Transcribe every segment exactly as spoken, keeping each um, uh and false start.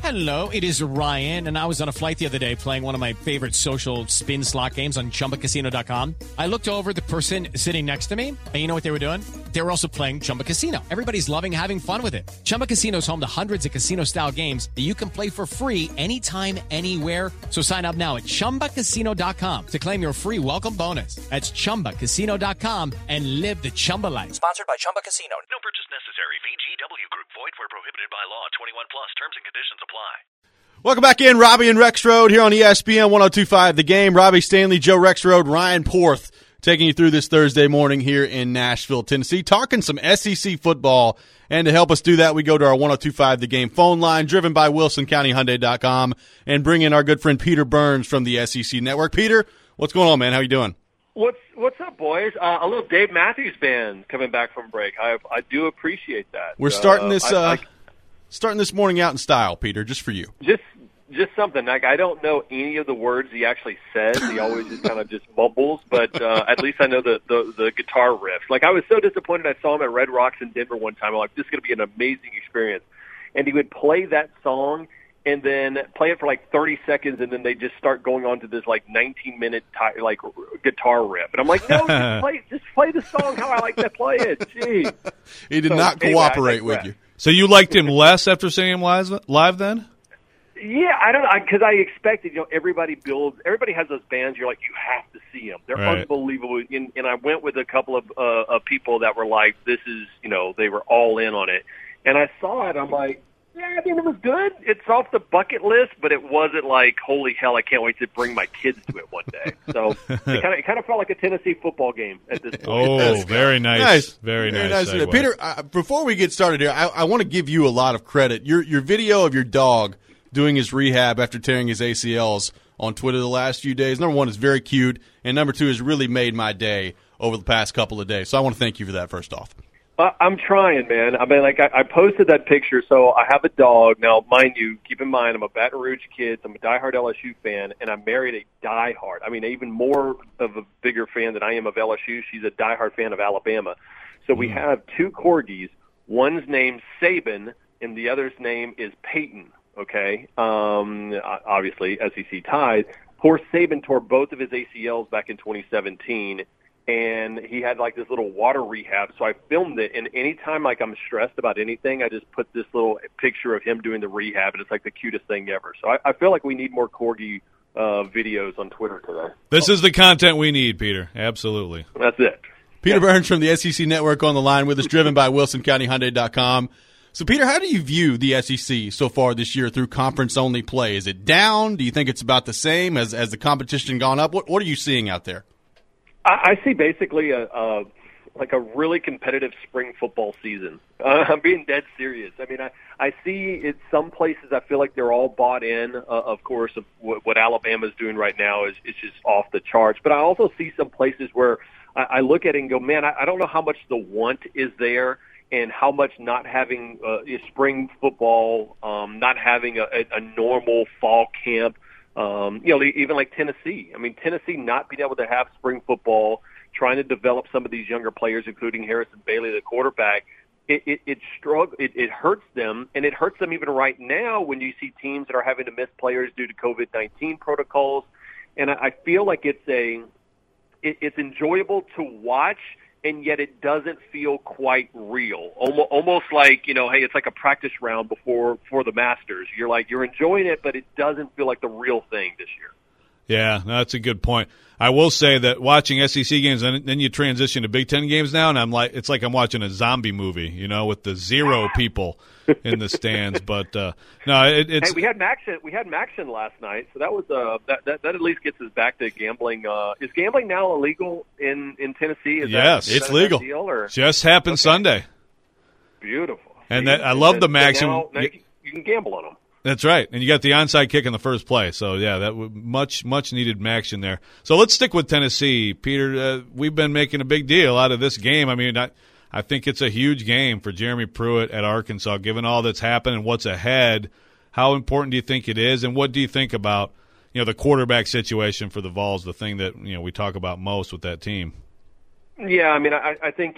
Hello, it is Ryan, and I was on a flight the other day playing one of my favorite social spin slot games on Chumba Casino dot com. I looked over at the person sitting next to me, and you know what they were doing? They were also playing Chumba Casino. Everybody's loving having fun with it. Chumba Casino is home to hundreds of casino-style games that you can play for free anytime, anywhere. So sign up now at Chumba Casino dot com to claim your free welcome bonus. That's Chumba Casino dot com and live the Chumba life. Sponsored by Chumba Casino. No purchase necessary. V G W Group. Void where prohibited by law. twenty-one plus. Terms and conditions apply. Welcome back in, Robbie and Rexroad here on E S P N one oh two point five The Game. Robbie Stanley, Joe Rexroad, Ryan Porth taking you through this Thursday morning here in Nashville, Tennessee, talking some S E C football. And to help us do that, we go to our one oh two point five The Game phone line, driven by Wilson County Hyundai dot com, and bring in our good friend Peter Burns from the S E C Network. Peter, what's going on, man? How you doing? What's what's up, boys? Uh, a little Dave Matthews Band coming back from break. I I do appreciate that. We're starting this uh, I, I, starting this morning out in style, Peter, just for you. Just just something like I don't know any of the words he actually says. He always just kind of just mumbles, but uh, at least I know the, the the guitar riffs. Like I was so disappointed. I saw him at Red Rocks in Denver one time. I'm like, this is going to be an amazing experience, and he would play that song. And then play it for like thirty seconds, and then they just start going on to this like nineteen minute ti- like guitar riff. And I'm like, no, just play, just play the song how I like to play it. Jeez. He did so, not cooperate anyway, with you. So you liked him less after seeing him live, live then? Yeah, I don't know, because I, I expected, you know, everybody builds, everybody has those bands, you're like, you have to see them. They're right. unbelievable. And, and I went with a couple of, uh, of people that were like, this is, you know, they were all in on it. And I saw it, I'm like, yeah, I mean, it was good. It's off the bucket list, but it wasn't like, holy hell, I can't wait to bring my kids to it one day. So it kind of it kind of felt like a Tennessee football game at this point. Oh, very nice. nice. Very, very nice. nice. Peter, uh, before we get started here, I, I want to give you a lot of credit. Your your video of your dog doing his rehab after tearing his A C Ls on Twitter the last few days, number one, is very cute, and number two, has really made my day over the past couple of days. So I want to thank you for that, first off. Uh, I'm trying, man. I mean, like, I, I posted that picture, so I have a dog. Now, mind you, keep in mind, I'm a Baton Rouge kid, so I'm a diehard L S U fan, and I married a diehard. I mean, even more of a bigger fan than I am of L S U. She's a diehard fan of Alabama. So we have two corgis. One's named Saban, and the other's name is Peyton, okay? Um, obviously, S E C ties. Poor Saban tore both of his A C Ls back in twenty seventeen, and he had like this little water rehab. So I filmed it, and anytime like I'm stressed about anything, I just put this little picture of him doing the rehab, and it's like the cutest thing ever. So I, I feel like we need more corgi uh, videos on Twitter today. This is the content we need, Peter. Absolutely. That's it. Peter yeah. Burns from the S E C Network on the line with us, driven by Wilson County Hyundai dot com. So, Peter, how do you view the S E C so far this year through conference-only play? Is it down? Do you think it's about the same? Has, has the competition gone up? What, what are you seeing out there? I see basically a, a like a really competitive spring football season. Uh, I'm being dead serious. I mean, I, I see it some places I feel like they're all bought in. Uh, of course, of what, what Alabama's doing right now is, is just off the charts. But I also see some places where I, I look at it and go, man, I, I don't know how much the want is there and how much not having uh, spring football, um, not having a, a, a normal fall camp. Um, you know, even like Tennessee. I mean, Tennessee not being able to have spring football, trying to develop some of these younger players, including Harrison Bailey, the quarterback, it it it, strugg- it it hurts them, and it hurts them even right now when you see teams that are having to miss players due to COVID nineteen protocols. And I, I feel like it's a it, it's enjoyable to watch, and yet it doesn't feel quite real. Almost, almost like, you know, hey, it's like a practice round before for the Masters. You're like, you're enjoying it, but it doesn't feel like the real thing this year. Yeah, no, that's a good point. I will say that watching S E C games, and then you transition to Big Ten games now, and I'm like, it's like I'm watching a zombie movie, you know, with the zero people in the stands. But uh, no, it, it's. Hey, we had Maxion. We had Maxion last night, so that was uh, that, that that at least gets us back to gambling. Uh, is gambling now illegal in, in Tennessee? Is yes, that, is it's that legal. Deal, or? Just happened okay. Sunday. Beautiful. And that, I love the Maxion. Now, now you, you can gamble on them. That's right, and you got the onside kick in the first play. So yeah, that was much much needed action there. So let's stick with Tennessee, Peter. Uh, we've been making a big deal out of this game. I mean, I, I think it's a huge game for Jeremy Pruitt at Arkansas, given all that's happened and what's ahead. How important do you think it is, and what do you think about you know the quarterback situation for the Vols, the thing that you know we talk about most with that team? Yeah, I mean, I, I think it's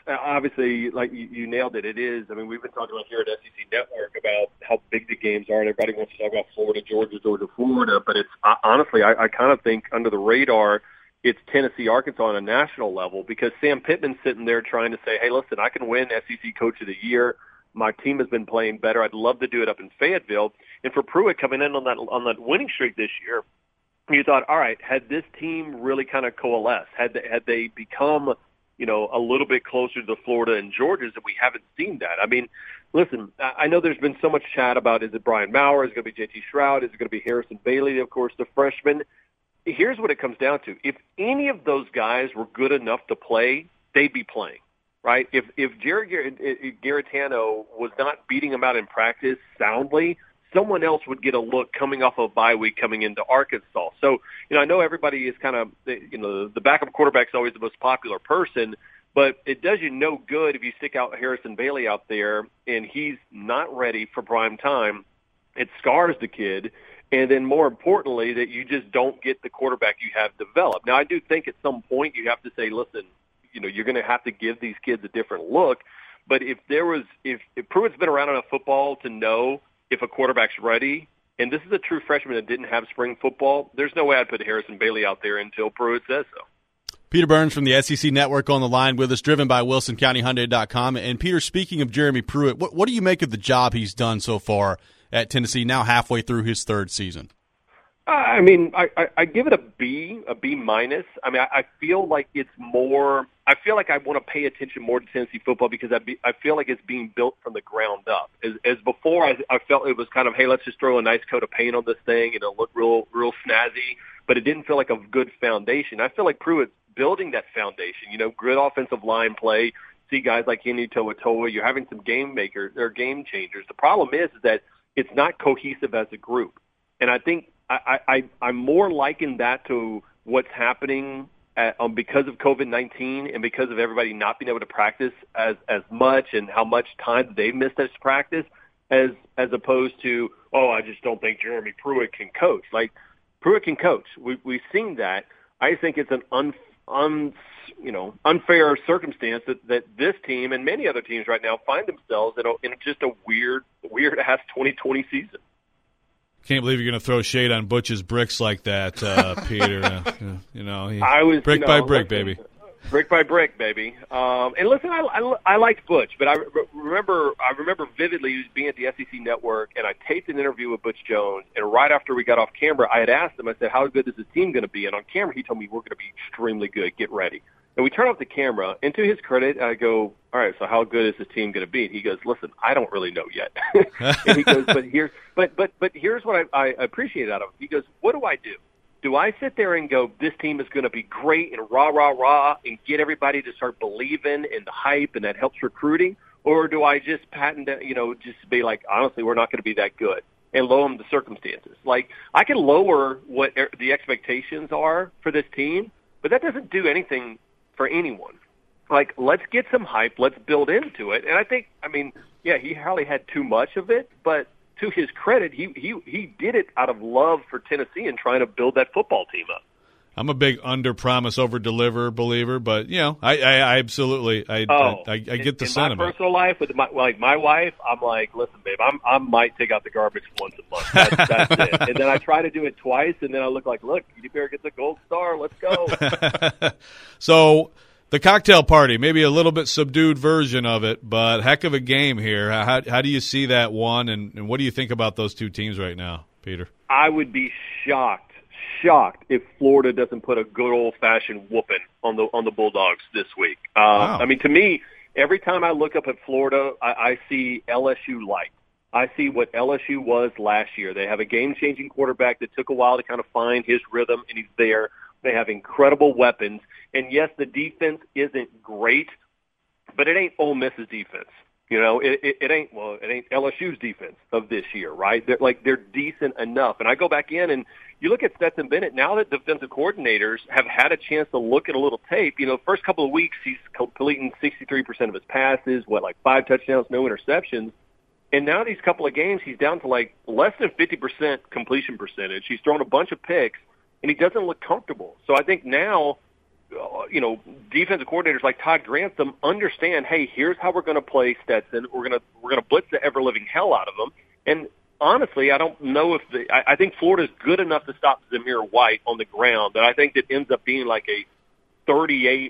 obviously, like you, you nailed it. It is. I mean, we've been talking about here at S E C Network about how big the games are, and everybody wants to talk about Florida, Georgia, Georgia, Florida. But it's uh, honestly, I, I kind of think under the radar, it's Tennessee, Arkansas on a national level because Sam Pittman's sitting there trying to say, hey, listen, I can win S E C Coach of the Year. My team has been playing better. I'd love to do it up in Fayetteville. And for Pruitt coming in on that on that winning streak this year, you thought, all right, had this team really kind of coalesced, had they, had they become, you know, a little bit closer to the Florida and Georgias, that we haven't seen that. I mean, listen, I know there's been so much chat about, is it Brian Maurer, is it going to be J T Shroud, is it going to be Harrison Bailey, of course, the freshman. Here's what it comes down to. If any of those guys were good enough to play, they'd be playing, right? If if Jared Garantano was not beating them out in practice soundly, someone else would get a look coming off of a bye week coming into Arkansas. So, you know, I know everybody is kind of, you know, the backup quarterback is always the most popular person, but it does you no good if you stick out Harrison Bailey out there and he's not ready for prime time. It scars the kid. And then more importantly, that you just don't get the quarterback you have developed. Now, I do think at some point you have to say, listen, you know, you're going to have to give these kids a different look. But if there was, if, if Pruitt's been around enough football to know if a quarterback's ready, and this is a true freshman that didn't have spring football, there's no way I'd put Harrison Bailey out there until Pruitt says so. Peter Burns from the S E C Network on the line with us, driven by Wilson County Hyundai dot com. And Peter, speaking of Jeremy Pruitt, what, what do you make of the job he's done so far at Tennessee, now halfway through his third season? I mean, I, I, I give it a B, a B minus. I mean, I, I feel like it's more. I feel like I want to pay attention more to Tennessee football because I, be, I feel like it's being built from the ground up. As, as before, I, I felt it was kind of, hey, let's just throw a nice coat of paint on this thing and it'll look real, real snazzy. But it didn't feel like a good foundation. I feel like Pruitt's building that foundation. You know, good offensive line play. See guys like Henry To'oto'o. You're having some game makers or game changers. The problem is, is that it's not cohesive as a group, and I think. I, I, I'm more liking that to what's happening at, um, because of COVID nineteen and because of everybody not being able to practice as, as much and how much time they've missed as practice as as opposed to, oh, I just don't think Jeremy Pruitt can coach. Like, Pruitt can coach. We, we've seen that. I think it's an un, un, you know, unfair circumstance that, that this team and many other teams right now find themselves in, a, in just a weird, weird-ass twenty twenty season. Can't believe you're going to throw shade on Butch's bricks like that, uh, Peter. Uh, you know, he, I was, brick you know, by brick, listen, baby. Brick by brick, baby. Um, and listen, I, I, I liked Butch, but I re- remember I remember vividly being at the S E C Network, and I taped an interview with Butch Jones. And right after we got off camera, I had asked him, I said, how good is this team going to be? And on camera, he told me, we're going to be extremely good. Get ready. And we turn off the camera, and to his credit, I go, all right, so how good is this team going to be? And he goes, listen, I don't really know yet. And he goes, but here's, but, but, but here's what I, I appreciate out of him. He goes, what do I do? Do I sit there and go, this team is going to be great and rah, rah, rah, and get everybody to start believing in the hype and that helps recruiting? Or do I just patent, you know, just be like, honestly, we're not going to be that good and lower them the circumstances? Like, I can lower what the expectations are for this team, but that doesn't do anything for anyone. Like, let's get some hype. Let's build into it. And I think, I mean, yeah, he hardly had too much of it, but to his credit, he he he did it out of love for Tennessee and trying to build that football team up. I'm a big under promise over deliver believer, but you know, I, I, I absolutely I, oh, I I get in, the in sentiment. My personal life with my like my wife, I'm like, listen, babe, I'm I might take out the garbage once a month. That's, that's it. And then I try to do it twice, and then I look like, look, you better get the gold star. Let's go. So. The cocktail party, maybe a little bit subdued version of it, but heck of a game here. How how do you see that one, and, and what do you think about those two teams right now, Peter? I would be shocked, shocked if Florida doesn't put a good old-fashioned whooping on the on the Bulldogs this week. Uh, wow. I mean, to me, every time I look up at Florida, I, I see L S U light. I see what L S U was last year. They have a game-changing quarterback that took a while to kind of find his rhythm, and he's there. They have incredible weapons. And, yes, the defense isn't great, but it ain't Ole Miss's defense. You know, it, it, it ain't, well, it ain't L S U's defense of this year, right? They're, like, they're decent enough. And I go back in, and you look at Stetson Bennett, now that defensive coordinators have had a chance to look at a little tape, you know, the first couple of weeks he's completing sixty-three percent of his passes, what, like five touchdowns, no interceptions. And now these couple of games, he's down to, like, less than fifty percent completion percentage. He's thrown a bunch of picks, and he doesn't look comfortable. So I think now you know, defensive coordinators like Todd Grantham understand, hey, here's how we're going to play Stetson. We're going to we're going to blitz the ever living hell out of them. And honestly, I don't know if the I, I think Florida's good enough to stop Zamir White on the ground that I think it ends up being like a thirty-eight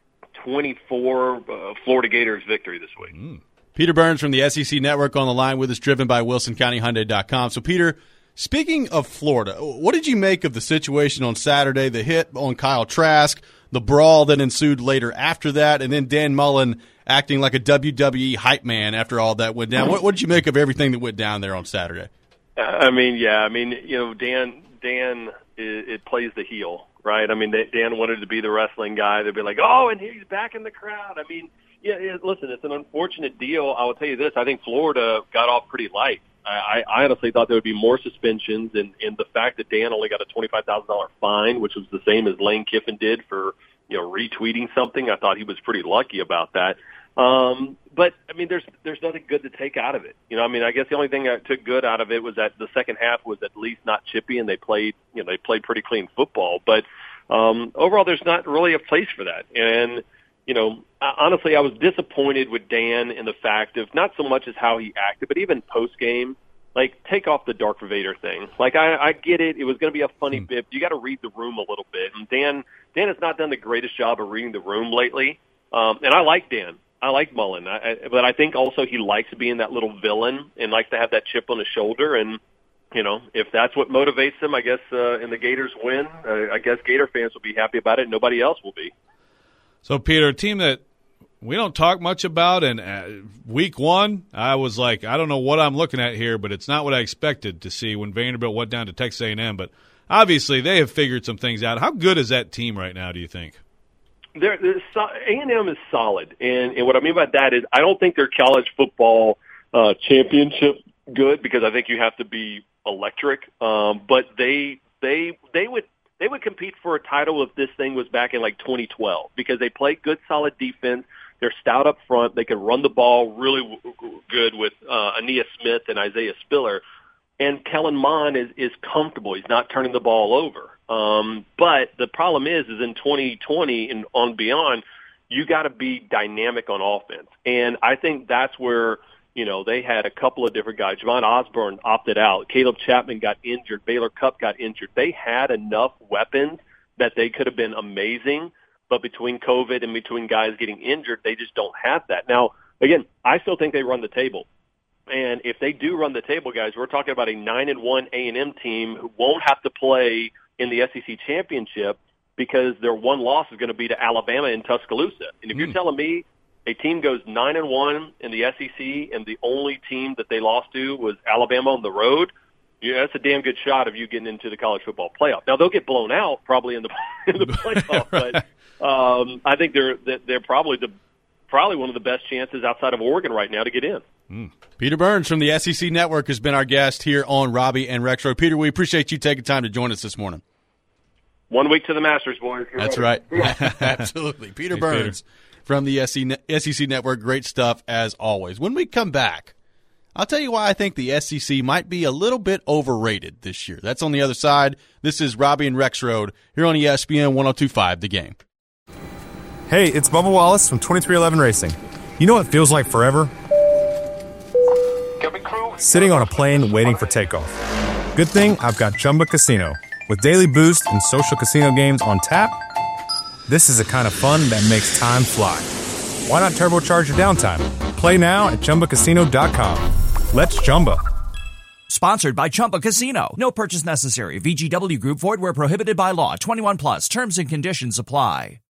twenty-four uh, Florida Gators victory this week. Mm. Peter Burns from the S E C Network on the line with us, driven by Wilson County Hyundai dot com. So, Peter, speaking of Florida, what did you make of the situation on Saturday, the hit on Kyle Trask, the brawl that ensued later after that, and then Dan Mullen acting like a W W E hype man after all that went down? What, what did you make of everything that went down there on Saturday? I mean, yeah, I mean, you know, Dan, Dan, it, it plays the heel, right? I mean, Dan wanted to be the wrestling guy. They'd be like, oh, and he's back in the crowd. I mean, yeah, it, listen, it's an unfortunate deal. I will tell you this. I think Florida got off pretty light. I, I honestly thought there would be more suspensions, and, and the fact that Dan only got a twenty-five thousand dollars fine, which was the same as Lane Kiffin did for, you know, retweeting something, I thought he was pretty lucky about that. Um, but, I mean, there's there's nothing good to take out of it. You know, I mean, I guess the only thing I took good out of it was that the second half was at least not chippy, and they played, you know, they played pretty clean football. But um, overall, there's not really a place for that. And, you know, honestly, I was disappointed with Dan in the fact of not so much as how he acted, but even post-game, like, take off the Darth Vader thing. Like, I, I get it. It was going to be a funny mm. bit. You got to read the room a little bit. And Dan, Dan has not done the greatest job of reading the room lately. Um, and I like Dan. I like Mullen. I, I, but I think also he likes being that little villain and likes to have that chip on his shoulder. And, you know, if that's what motivates him, I guess, uh, and the Gators win, uh, I guess Gator fans will be happy about it and nobody else will be. So, Peter, a team that we don't talk much about, and uh, week one, I was like, I don't know what I'm looking at here, but it's not what I expected to see when Vanderbilt went down to Texas A and M. But obviously they have figured some things out. How good is that team right now, do you think? They're, they're, A and M is solid, and, and what I mean by that is I don't think they're college football uh, championship good because I think you have to be electric, um, but they they they would – They would compete for a title if this thing was back in like twenty twelve because they play good, solid defense. They're stout up front. They can run the ball really w- good with uh, Ainias Smith and Isaiah Spiller. And Kellen Mond is, is comfortable. He's not turning the ball over. Um, but the problem is, is in twenty twenty and on beyond, you got to be dynamic on offense. And I think that's where – you know, they had a couple of different guys. Javon Osborne opted out. Caleb Chapman got injured. Baylor Cupp got injured. They had enough weapons that they could have been amazing, but between COVID and between guys getting injured, they just don't have that. Now, again, I still think they run the table. And if they do run the table, guys, we're talking about a nine and one A and M team who won't have to play in the S E C championship because their one loss is going to be to Alabama in Tuscaloosa. And if mm. you're telling me a team goes nine and one in the S E C, and the only team that they lost to was Alabama on the road, yeah, that's a damn good shot of you getting into the college football playoff. Now they'll get blown out probably in the in the playoff, but um, I think they're they're probably the probably one of the best chances outside of Oregon right now to get in. Mm. Peter Burns from the S E C Network has been our guest here on Robbie and Rexroad. Peter, we appreciate you taking time to join us this morning. One week to the Masters, boys. You're that's ready. right. Absolutely. Peter Thanks, Burns. Peter. From the S E C Network, great stuff as always. When we come back, I'll tell you why I think the S E C might be a little bit overrated this year. That's on the other side. This is Robbie and Rexroad here on E S P N one oh two point five The Game. Hey, it's Bubba Wallace from twenty-three eleven Racing. You know what feels like forever? Sitting on a plane waiting for takeoff. Good thing I've got Chumba Casino. With daily boost and social casino games on tap, this is the kind of fun that makes time fly. Why not turbocharge your downtime? Play now at Chumba Casino dot com. Let's Chumba. Sponsored by Chumba Casino. No purchase necessary. V G W Group. Void where prohibited by law. twenty-one plus. Terms and conditions apply.